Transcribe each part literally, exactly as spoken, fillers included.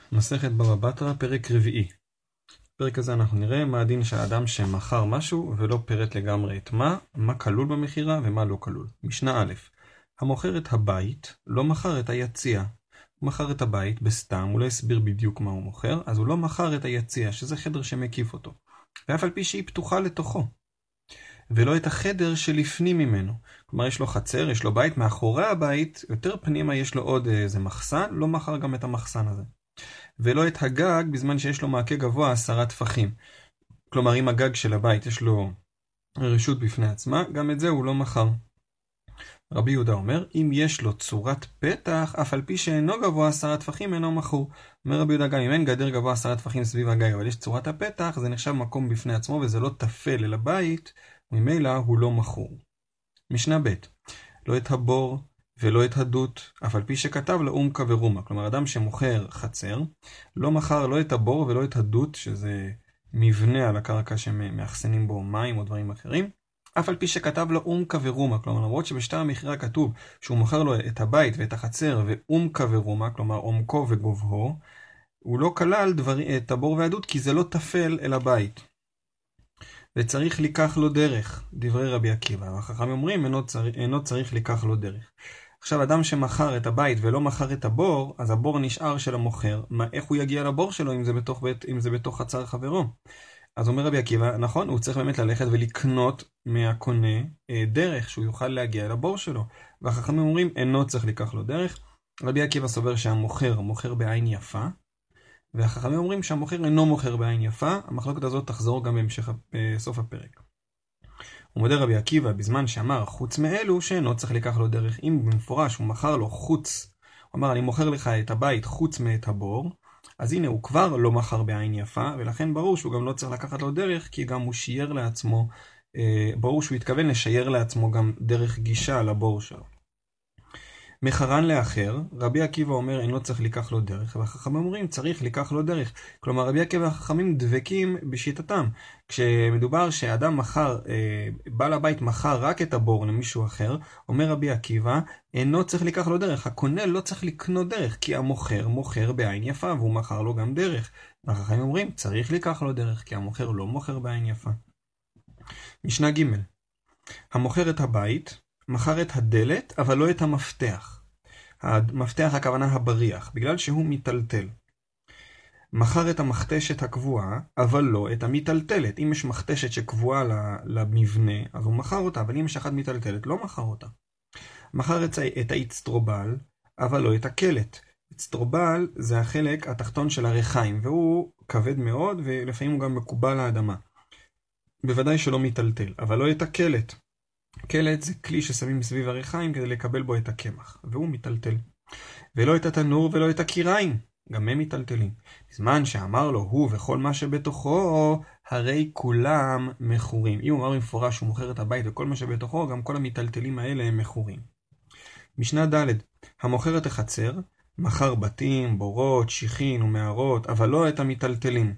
מסכת בבא בתרא, פרק רביעי. בפרק הזה אנחנו נראה מה הדין של האדם שמכר משהו ולא פירט לגמרי את מה, מה כלול במכירה ומה לא כלול. משנה א', המוכר את הבית לא מכר את היציע. הוא מכר את הבית בסתם, הוא לא הסביר בדיוק מה הוא מוכר, אז הוא לא מכר את היציע, שזה חדר שמקיף אותו. ואף על פי שהיא פתוחה לתוכו. ולא את החדר שלפנים ממנו. כלומר, יש לו חצר, יש לו בית, מאחורי הבית, יותר פנימה יש לו עוד איזה מחסן, לא מכר גם את המחסן הזה. ולא את הגג בזמן שיש לו מעקה גבוה עשרה טפחים. כלומר, אם הגג של הבית יש לו רשות בפני עצמה, גם את זה הוא לא מכר. רבי יהודה אומר, אם יש לו צורת פתח, אף על פי שאינו גבוה עשרה טפחים, אינו מכור. אומר רבי יהודה, גם אם אין גדר גבוה עשרה טפחים סביב הגג, אבל יש צורת הפתח, זה נחשב מקום בפני עצמו, וזה לא תפל אל הבית, ממילא הוא לא מכור. משנה ב', לא את הבור ולא את הדות, אף על פי שכתב לאומקה ורומה. כלומר, אדם שמוכר חצר, לא מכר לא את הבור ולא את הדות, שזה מבנה על הקרקע שמאחסנים בו מים או דברים אחרים, אף על פי שכתב לאומקה ורומה. כלומר, למרות שבשטר המכירה כתוב שהוא מוכר לו את הבית ואת החצר ואומקה ורומה, כלומר עומקו וגובהו, הוא לא כלל דבר, את הבור והדות, כי זה לא תפל אל הבית. וצריך לקח לו דרך, דברי רבי עקיבא. החכמים אומרים, אינו צריך, אינו צריך לקח לו דרך. עכשיו, אדם שמכר את הבית ולא מכר את הבור, אז הבור נשאר של המוכר. מה, איך הוא יגיע לבור שלו אם זה בתוך, בית, אם זה בתוך חצר חברו? אז אומר רבי עקיבא, נכון, הוא צריך באמת ללכת ולקנות מהקונה אה, דרך שהוא יוכל להגיע לבור שלו. והחכמים אומרים, אינו צריך לקח לו דרך. רבי עקיבא סובר שהמוכר מוכר בעין יפה, והחכמים אומרים שהמוכר אינו מוכר בעין יפה. המחלוקת הזאת תחזור גם בהמשך סוף הפרק. ומודה רבי עקיבא בזמן שאמר חוץ מאלו שאינו צריך לקח לו דרך. אם במפורש הוא מכר לו חוץ, הוא אמר אני מוכר לך את הבית חוץ מאת הבור, אז הנה הוא כבר לא מכר בעין יפה, ולכן ברור שהוא גם לא צריך לקחת לו דרך, כי גם הוא שייר לעצמו, ברור שהוא התכוון לשייר לעצמו גם דרך גישה לבור שלו. מחרן לאחר, רבי עקיבא אומר אינו צריך לקח לו דרך, והחכמים אומרים צריך לקח לו דרך. כלומר, רבי עקיבא והחכמים דבקים בשיטתם. כשמדובר שאדם מחר, בעל הבית מחר רק את הבור למישהו אחר, אומר רבי עקיבא אינו צריך לקח לו דרך. הקונה לא צריך לקנות דרך, כי המוכר מוכר בעין יפה, והוא מכר לו גם דרך. והחכמים אומרים צריך לקח לו דרך, כי המוכר לא מוכר בעין יפה. משנה ג', המוכר את הבית מכר את הדלת, אבל לא את המפתח. המפתח הכוונה הבריח, בגלל שהוא מיטלטל. מכר את המכתשת הקבועה, אבל לא את המיטלטלת. אם יש מכתשת שקבועה למבנה, אז הוא מכר אותה, אבל אם יש אחת מיטלטלת, לא מכר אותה. מכר את האצטרובל, אבל לא את הקלט. אצטרובל זה החלק התחתון של הרחיים, והוא כבד מאוד, ולפעמים הוא גם מקובל לאדמה. בוודאי שלא מיטלטל, אבל לא את הקלט. קלט זה כלי ששמים סביב הרחיים כדי לקבל בו את הקמח, והוא מיטלטל. ולא את התנור ולא את הקיריים, גם הם מיטלטלים. בזמן שאמר לו הוא וכל מה שבתוכו, הרי כולם מכורים. אם הוא אמר במפורש שהוא מוכר את הבית וכל מה שבתוכו, גם כל המיטלטלים האלה הם מכורים. משנה ד', המוכר את החצר, מכר בתים, בורות, שיחין ומערות, אבל לא את המיטלטלים.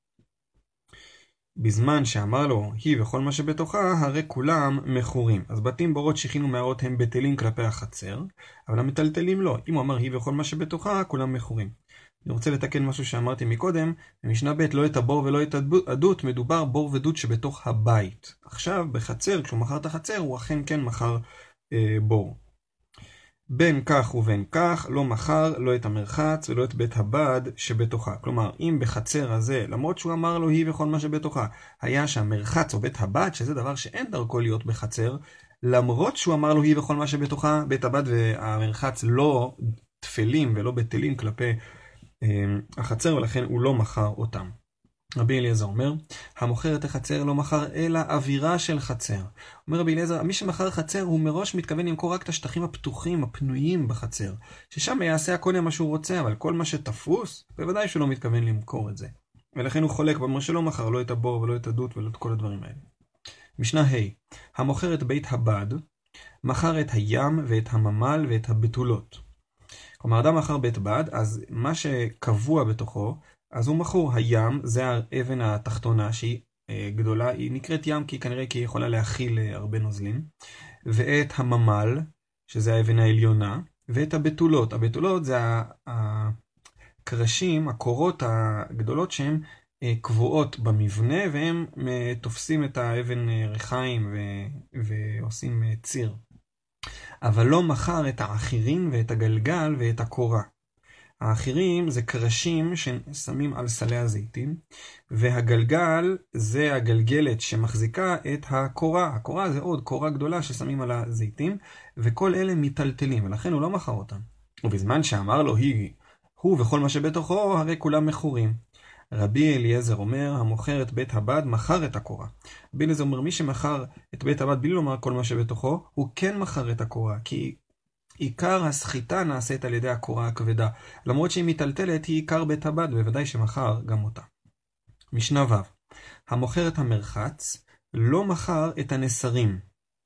בזמן שאמר לו, היא וכל מה שבתוכה, הרי כולם מכורים. אז בתים, בורות, שיחין ומערות הם בטלים כלפי החצר, אבל המטלטלים לא. אם הוא אמר, היא וכל מה שבתוכה, כולם מכורים. אני רוצה לתקן משהו שאמרתי מקודם, במשנה ב' לא את הבור ולא את הדות, מדובר בור ודות שבתוך הבית. עכשיו, בחצר, כשהוא מכר את החצר, הוא אכן כן מכר אה, בור. בין כך ובין כך, לא מכר לא את המרחץ ולא את בית הבד שבתוכה. כלומר, אם בחצר הזה, למרות שהוא אמר לו היא וכל מה שבתוכה, היה שהמרחץ או בית הבד, שזה דבר שאין דרכו להיות בחצר, למרות שהוא אמר לו היא וכל מה שבתוכה, בית הבד והמרחץ לא תפלים ולא בטלים כלפי אה, החצר, ולכן הוא לא מכר אותם. רבי אליעזר אומר, המוכר את החצר לא מכר אלא אווירה של חצר. אומר רבי אליעזר, מי שמכר חצר הוא מראש מתכוון למכור רק את השטחים הפתוחים, הפנויים בחצר. ששם יעשה הקונה מה שהוא רוצה, אבל כל מה שתפוס, בוודאי שהוא לא מתכוון למכור את זה. ולכן הוא חולק ואומר שלא מכר לא את הבור ולא את הדות ולא את כל הדברים האלה. משנה ה', המוכר את בית הבד, מכר את הים ואת הממל ואת הבתולות. כלומר, אדם מכר בית בד, אז מה שקבוע בתוכו, אז הוא מכור. הים זה האבן התחתונה שהיא אה, גדולה, היא נקראת ים כי כנראה כי היא יכולה להכיל אה, הרבה נוזלים, ואת הממל, שזה האבן העליונה, ואת הבתולות. הבתולות זה הקרשים, הקורות הגדולות שהן קבועות במבנה, והם תופסים את האבן ריחיים ועושים ציר. אבל לא מכר את האחירים ואת הגלגל ואת הקורה. האחירים זה קרשים ששמים על סלי הזיתים, והגלגל זה הגלגלת שמחזיקה את הקורה. הקורה זה עוד קורה גדולה ששמים על הזיתים, וכל אלה מיטלטלים, ולכן הוא לא מכר אותם. ובזמן שאמר לו היא, הוא וכל מה שבתוכו, הרי כולם מכורים. רבי אליעזר אומר, המוכר את בית הבד מכר את הקורה. רבי אליעזר אומר, מי שמכר את בית הבד בלי לומר כל מה שבתוכו, הוא כן מכר את הקורה, כי עיקר הסחיטה נעשית על ידי הקורה הכבדה. למרות שהיא מיטלטלת, היא עיקר בית הבד, בוודאי שמכר גם אותה. משנה ו' המוכר את המרחץ לא מכר את הנסרים,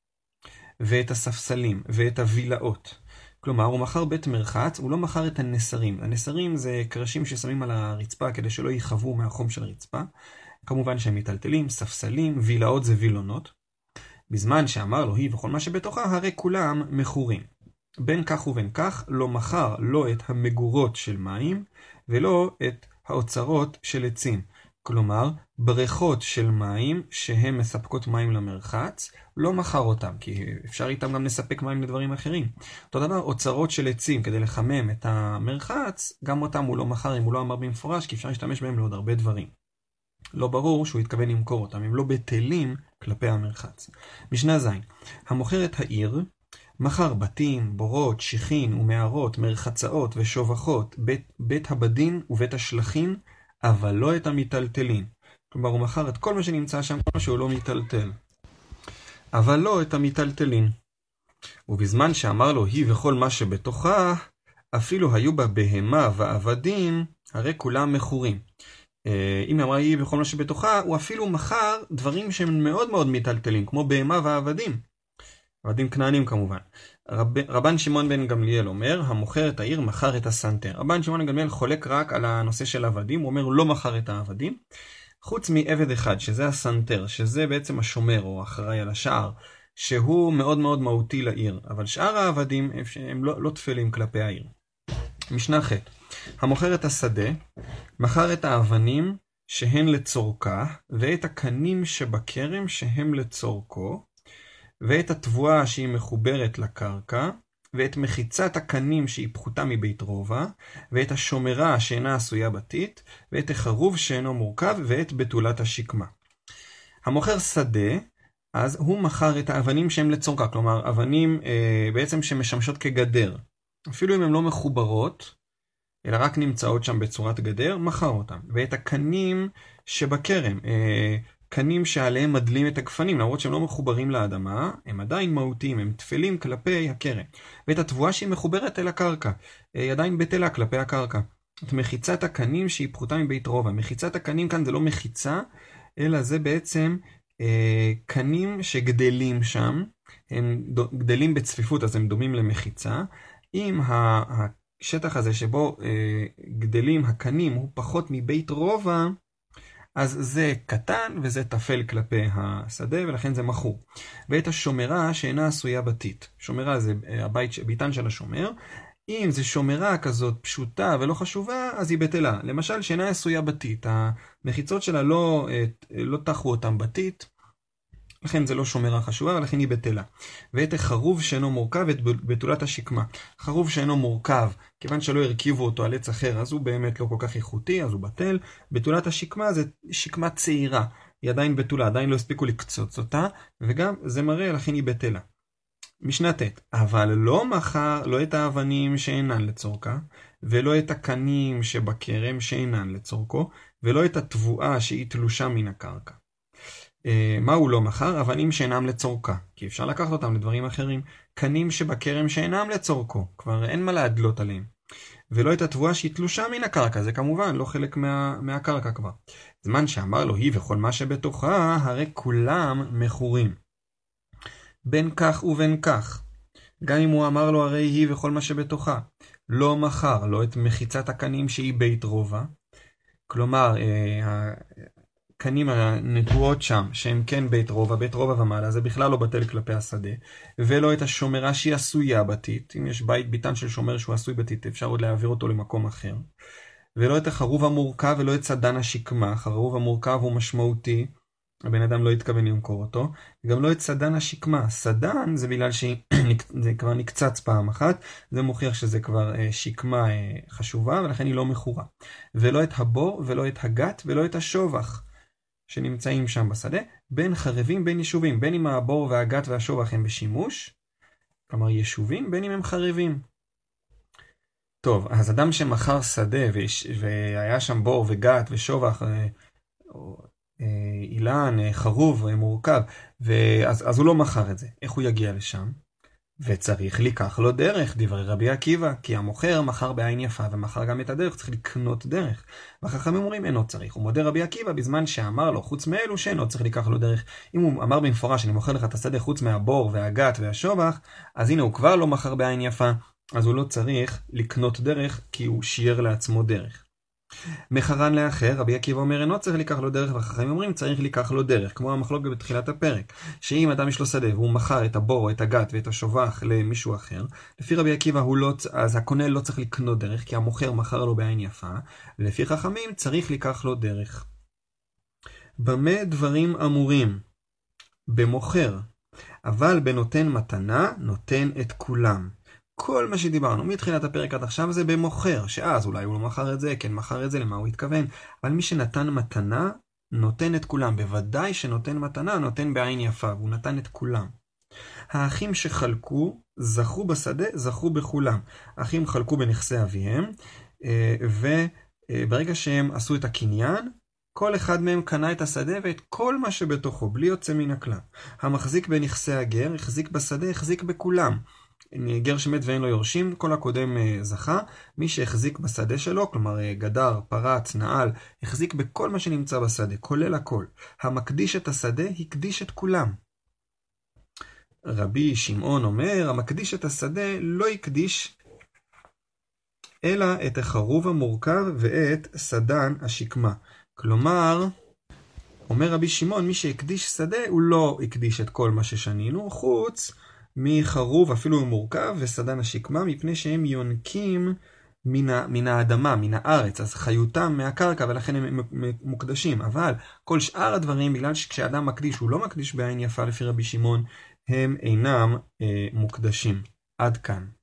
ואת הספסלים, ואת הווילאות. כלומר, הוא מכר בית מרחץ, הוא לא מכר את הנסרים. הנסרים זה קרשים ששמים על הרצפה כדי שלא ייחוו מהחום של הרצפה. כמובן שהם מיטלטלים, ספסלים, וילאות זה וילונות. בזמן שאמר לו היא וכל מה שבתוכה, הרי כולם מכורים. בין כך ובין כך לא מכר לא את המגורות של מים, ולא את האוצרות של עצים. כלומר, בריכות של מים שהן מספקות מים למרחץ, לא מכר אותם, כי אפשר איתם גם לספק מים לדברים אחרים. אותו דבר, אוצרות של עצים כדי לחמם את המרחץ, גם אותם הוא לא מכר אם הוא לא אמר במפורש, כי אפשר להשתמש בהם לעוד הרבה דברים. לא ברור שהוא התכוון למכור אותם, הם לא בטלים כלפי המרחץ. משנה ז' המוכר את העיר, מכר בתים, בורות, שיחין ומערות, מרחצאות ושובחות, בית, בית הבדין ובית השלחין, אבל לא את המיטלטלין. כלומר, הוא מכר את כל מה שנמצא שם, כל מה שהוא לא מיטלטל. אבל לא את המיטלטלין. ובזמן שאמר לו היא וכל מה שבתוכה, אפילו היו בה בהמה ועבדים, הרי כולם מכורים. אם אמרה היא וכל מה שבתוכה, הוא אפילו מכר דברים שהם מאוד מאוד מיטלטלים, כמו בהמה ועבדים. עבדים כנענים כמובן. רב, רבן שמעון בן גמליאל אומר, המוכר את העיר מכר את הסנטר. רבן שמעון בן גמליאל חולק רק על הנושא של עבדים, הוא אומר הוא לא מכר את העבדים, חוץ מעבד אחד, שזה הסנטר, שזה בעצם השומר או אחראי על השער, שהוא מאוד מאוד מהותי לעיר, אבל שאר העבדים הם לא, לא תפלים כלפי העיר. משנה ח' המוכר את השדה, מכר את האבנים שהן לצורכה, ואת הקנים שבכרם שהם לצורכו, ואת התבואה שהיא מחוברת לקרקע, ואת מחיצת הקנים שהיא פחותה מבית רובע, ואת השומרה שאינה עשויה בתית, ואת החרוב שאינו מורכב, ואת בתולת השקמה. המוכר שדה, אז הוא מכר את האבנים שהם לצורכה, כלומר אבנים אה, בעצם שמשמשות כגדר. אפילו אם הן לא מחוברות, אלא רק נמצאות שם בצורת גדר, מכר אותם. ואת הקנים שבכרם, אה, קנים שעליהם מדלים את הגפנים, למרות שהם לא מחוברים לאדמה, הם עדיין מהותיים, הם תפלים כלפי הכרם. ואת התבואה שהיא מחוברת אל הקרקע, היא עדיין בטלה כלפי הקרקע. את מחיצת הקנים שהיא פחותה מבית רובע. מחיצת הקנים כאן זה לא מחיצה, אלא זה בעצם אה, קנים שגדלים שם, הם גדלים בצפיפות, אז הם דומים למחיצה. אם השטח הזה שבו אה, גדלים הקנים הוא פחות מבית רובע, אז זה קטן וזה תפל כלפי השדה, ולכן זה מכור. ואת השומרה שאינה עשויה בתית. שומרה זה הבית, ביתן של השומר. אם זה שומרה כזאת פשוטה ולא חשובה, אז היא בטלה. למשל, שאינה עשויה בתית. המחיצות שלה לא, לא תחו אותם בתית, לכן זה לא שומרה חשובה, ולכן היא בטלה. ואת החרוב שאינו מורכב, את בתולת השקמה. חרוב שאינו מורכב, כיוון שלא הרכיבו אותו על עץ אחר, אז הוא באמת לא כל כך איכותי, אז הוא בטל. בתולת השקמה זה שקמה צעירה, היא עדיין בתולה, עדיין לא הספיקו לקצוץ אותה, וגם זה מראה, לכן היא בטלה. משנה ט' אבל לא מכר, לא את האבנים שאינן לצורכה, ולא את הקנים שבכרם שאינן לצורכו, ולא את התבואה שהיא תלושה מן הקרקע. מה הוא לא מכר? אבנים שאינם לצורכה, כי אפשר לקחת אותם לדברים אחרים. קנים שבכרם שאינם לצורכו, כבר אין מה להדלות עליהם. ולא את התבואה שהיא תלושה מן הקרקע, זה כמובן לא חלק מה, מהקרקע כבר. זמן שאמר לו היא וכל מה שבתוכה, הרי כולם מכורים. בין כך ובין כך. גם אם הוא אמר לו הרי היא וכל מה שבתוכה. לא מכר, לא את מחיצת הקנים שהיא בית רובע. כלומר, אה, הקנים הנטועות שם, שהם כן בית רובע, בית רובע ומעלה, זה בכלל לא בטל כלפי השדה. ולא את השומרה שהיא עשויה בתית. אם יש בית ביתן של שומר שהוא עשוי בתית, אפשר עוד להעביר אותו למקום אחר. ולא את החרוב המורכב ולא את סדן השקמה. החרוב המורכב הוא משמעותי, הבן אדם לא התכוון למכור אותו, גם לא את סדן השקמה. סדן זה בגלל שזה כבר נקצץ פעם אחת, זה מוכיח שזה כבר שקמה חשובה, ולכן היא לא מכורה. ולא את הבור ולא את הגת ולא את השובח שנמצאים שם בשדה, בין חרבים בין יישובים, בין אם הבור והגת והשובח הם בשימוש, כלומר יישובים, בין אם הם חרבים. טוב, אז אדם שמכר שדה והיה שם בור וגת ושובח, אילן, חרוב, מורכב, ואז, אז הוא לא מכר את זה. איך הוא יגיע לשם? וצריך לקח לו דרך, דברי רבי עקיבא, כי המוכר מכר בעין יפה ומכר גם את הדרך, צריך לקנות דרך. והחכמים אומרים אינו צריך. הוא מודה רבי עקיבא בזמן שאמר לו, חוץ מאלו שאינו צריך לקח לו דרך. אם הוא אמר במפורש, אני מוכר לך את השדה חוץ מהבור והגת והשובח, אז הנה הוא כבר לא מכר בעין יפה, אז הוא לא צריך לקנות דרך, כי הוא שייר לעצמו דרך. מחרן לאחר, רבי עקיבא אומר אינו צריך לקח לו דרך, והחכמים אומרים צריך לקח לו דרך, כמו המחלוקת בתחילת הפרק, שאם אדם יש לו שדה והוא מכר את הבור או את הגת ואת השובח למישהו אחר, לפי רבי עקיבא הוא לא, אז הקונה לא צריך לקנות דרך, כי המוכר מכר לו בעין יפה, ולפי חכמים צריך לקח לו דרך. במה דברים אמורים? במוכר, אבל בנותן מתנה נותן את כולם. כל מה שדיברנו מתחילת הפרק עד עכשיו זה במוכר, שאז אולי הוא לא מכר את זה, כן מכר את זה, למה הוא התכוון. אבל מי שנתן מתנה, נותן את כולם. בוודאי שנותן מתנה, נותן בעין יפה, והוא נתן את כולם. האחים שחלקו, זכו בשדה, זכו בכולם. האחים חלקו בנכסי אביהם, וברגע שהם עשו את הקניין, כל אחד מהם קנה את השדה ואת כל מה שבתוכו, בלי יוצא מן הכלל. המחזיק בנכסי הגר, החזיק בשדה, החזיק בכולם. גר שמת ואין לו יורשים, כל הקודם זכה. מי שהחזיק בשדה שלו, כלומר גדר, פרץ, נעל, החזיק בכל מה שנמצא בשדה, כולל הכל. המקדיש את השדה, הקדיש את כולם. רבי שמעון אומר, המקדיש את השדה לא הקדיש אלא את החרוב המורכב ואת סדן השקמה. כלומר, אומר רבי שמעון, מי שהקדיש שדה הוא לא הקדיש את כל מה ששנינו, חוץ מחרוב אפילו מורכב וסדן השקמה, מפני שהם יונקים מן, ה, מן האדמה, מן הארץ, אז חיותם מהקרקע ולכן הם מוקדשים. אבל כל שאר הדברים, בגלל שכשאדם מקדיש הוא לא מקדיש בעין יפה לפי רבי שמעון, הם אינם אה, מוקדשים. עד כאן.